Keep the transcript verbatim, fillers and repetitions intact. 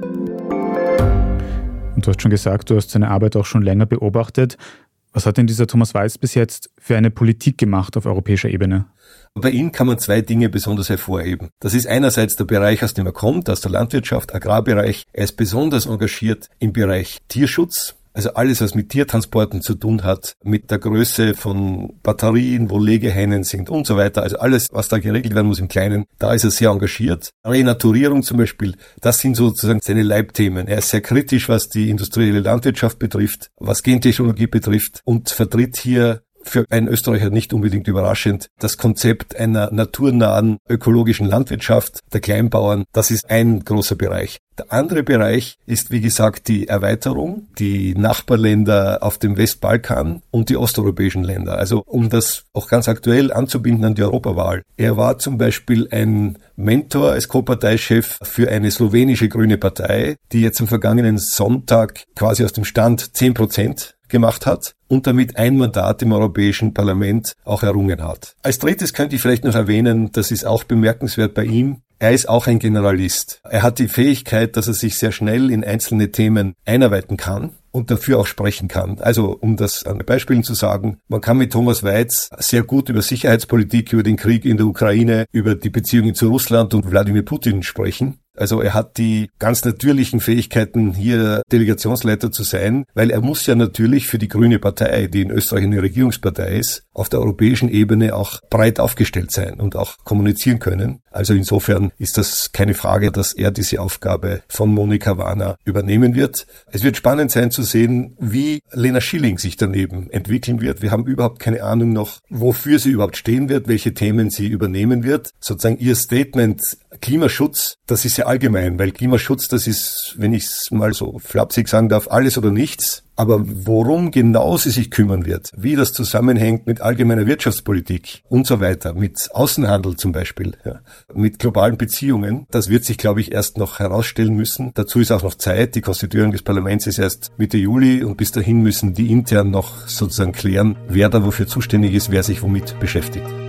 Und du hast schon gesagt, du hast seine Arbeit auch schon länger beobachtet. Was hat denn dieser Thomas Waltz bis jetzt für eine Politik gemacht auf europäischer Ebene? Bei ihm kann man zwei Dinge besonders hervorheben. Das ist einerseits der Bereich, aus dem er kommt, aus der Landwirtschaft, Agrarbereich. Er ist besonders engagiert im Bereich Tierschutz. Also alles, was mit Tiertransporten zu tun hat, mit der Größe von Batterien, wo Legehennen sind und so weiter. Also alles, was da geregelt werden muss im Kleinen, da ist er sehr engagiert. Renaturierung zum Beispiel, das sind sozusagen seine Leibthemen. Er ist sehr kritisch, was die industrielle Landwirtschaft betrifft, was Gentechnologie betrifft und vertritt hier, für einen Österreicher nicht unbedingt überraschend, das Konzept einer naturnahen ökologischen Landwirtschaft der Kleinbauern. Das ist ein großer Bereich. Der andere Bereich ist, wie gesagt, die Erweiterung, die Nachbarländer auf dem Westbalkan und die osteuropäischen Länder. Also um das auch ganz aktuell anzubinden an die Europawahl. Er war zum Beispiel ein Mentor als Co-Parteichef für eine slowenische grüne Partei, die jetzt am vergangenen Sonntag quasi aus dem Stand zehn Prozent gemacht hat und damit ein Mandat im Europäischen Parlament auch errungen hat. Als drittes könnte ich vielleicht noch erwähnen, das ist auch bemerkenswert bei ihm, er ist auch ein Generalist. Er hat die Fähigkeit, dass er sich sehr schnell in einzelne Themen einarbeiten kann und dafür auch sprechen kann. Also, um das an Beispielen zu sagen, man kann mit Thomas Waltz sehr gut über Sicherheitspolitik, über den Krieg in der Ukraine, über die Beziehungen zu Russland und Wladimir Putin sprechen. Also er hat die ganz natürlichen Fähigkeiten, hier Delegationsleiter zu sein, weil er muss ja natürlich für die Grüne Partei, die in Österreich eine Regierungspartei ist, auf der europäischen Ebene auch breit aufgestellt sein und auch kommunizieren können. Also insofern ist das keine Frage, dass er diese Aufgabe von Monika Warner übernehmen wird. Es wird spannend sein zu sehen, wie Lena Schilling sich daneben entwickeln wird. Wir haben überhaupt keine Ahnung noch, wofür sie überhaupt stehen wird, welche Themen sie übernehmen wird. Sozusagen ihr Statement Klimaschutz, das ist ja allgemein, weil Klimaschutz, das ist, wenn ich es mal so flapsig sagen darf, alles oder nichts. Aber worum genau sie sich kümmern wird, wie das zusammenhängt mit allgemeiner Wirtschaftspolitik und so weiter, mit Außenhandel zum Beispiel, ja, mit globalen Beziehungen, das wird sich, glaube ich, erst noch herausstellen müssen. Dazu ist auch noch Zeit. Die Konstituierung des Parlaments ist erst Mitte Juli und bis dahin müssen die intern noch sozusagen klären, wer da wofür zuständig ist, wer sich womit beschäftigt.